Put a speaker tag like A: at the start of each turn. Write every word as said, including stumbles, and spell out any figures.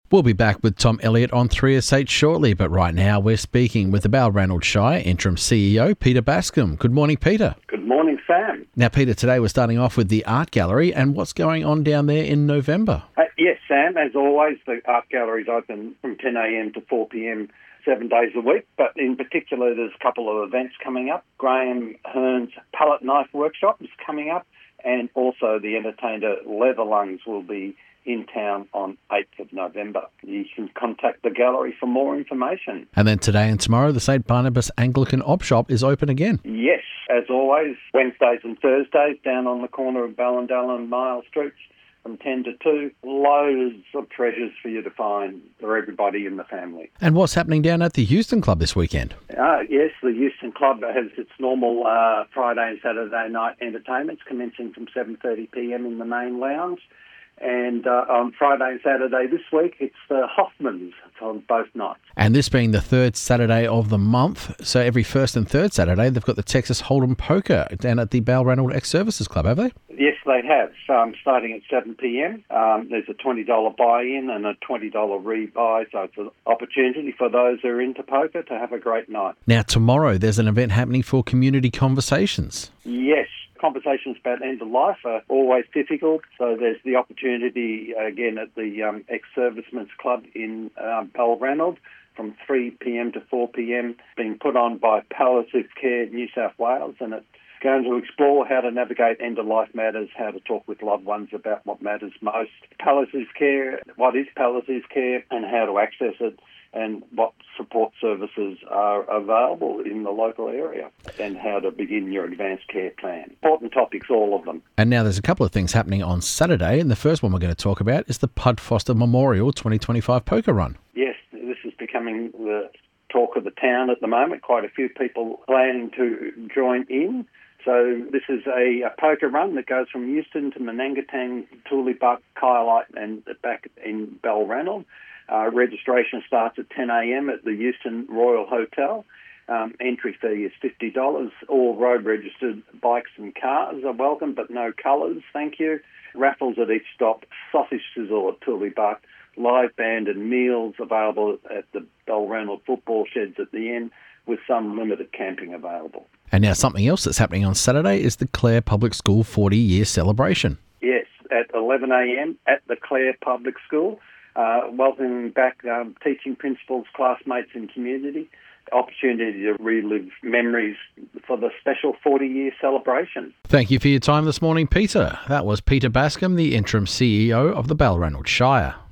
A: We'll be back with Tom Elliott on three S H shortly, but right now we're speaking with the Balranald Shire Interim C E O, Peter Bascom. Good morning, Peter.
B: Good morning, Sam.
A: Now, Peter, today we're starting off with the Art Gallery and what's going on down there in November.
B: Uh, yes, Sam. As always, the Art Gallery is open from ten a.m. to four p.m. seven days a week, but in particular there's a couple of events coming up. Graham Hearn's Palette Knife Workshop is coming up, and also the entertainer Leatherlungs will be in town on eighth of November. You can contact the gallery for more information.
A: And then today and tomorrow, the Saint Barnabas Anglican Op Shop is open again.
B: Yes, as always, Wednesdays and Thursdays down on the corner of Ballindell and Miles Streets from ten to two. Loads of treasures for you to find for everybody in the family.
A: And what's happening down at the Euston Club this weekend?
B: Uh, yes, the Euston Club has its normal uh, Friday and Saturday night entertainments commencing from seven thirty p.m. in the main lounge. And uh, on Friday and Saturday this week, it's the Hoffmans on both nights.
A: And this being the third Saturday of the month, so every first and third Saturday, they've got the Texas Hold'em Poker down at the Balranald Ex-Services Club, have they?
B: Yes, they have. Um, starting at seven p.m. Um, there's a twenty dollars buy-in and a twenty dollars rebuy, so it's an opportunity for those who are into poker to have a great night.
A: Now, tomorrow, there's an event happening for community conversations.
B: Yes. Conversations about end of life are always difficult, so there's the opportunity again at the um, Ex-Servicemen's Club in um, Balranald from three p.m. to four p.m. being put on by Palliative Care New South Wales, and it's going to explore how to navigate end-of-life matters, how to talk with loved ones about what matters most. Palliative care, what is palliative care and how to access it, and what support services are available in the local area, and how to begin your advanced care plan. Important topics, all of them.
A: And now there's a couple of things happening on Saturday, and the first one we're going to talk about is the Pud Foster Memorial twenty twenty-five Poker Run.
B: Yes, this is becoming the talk of the town at the moment. Quite a few people planning to join in. So this is a, a poker run that goes from Euston to Manangatang, Tooleybuck, Kyalite and back in Balranald. Uh, registration starts at ten a.m. at the Euston Royal Hotel. Um, entry fee is fifty dollars. All road-registered bikes and cars are welcome, but no colours, thank you. Raffles at each stop, sausage sizzle at Tooleybuck, live band and meals available at the Balranald football sheds at the end, with some limited camping available.
A: And now something else that's happening on Saturday is the Clare Public School forty-year celebration.
B: Yes, at eleven a.m. at the Clare Public School. Uh, welcoming back um, teaching principals, classmates and community. Opportunity to relive memories for the special forty-year celebration.
A: Thank you for your time this morning, Peter. That was Peter Bascom, the Interim C E O of the Balranald Shire.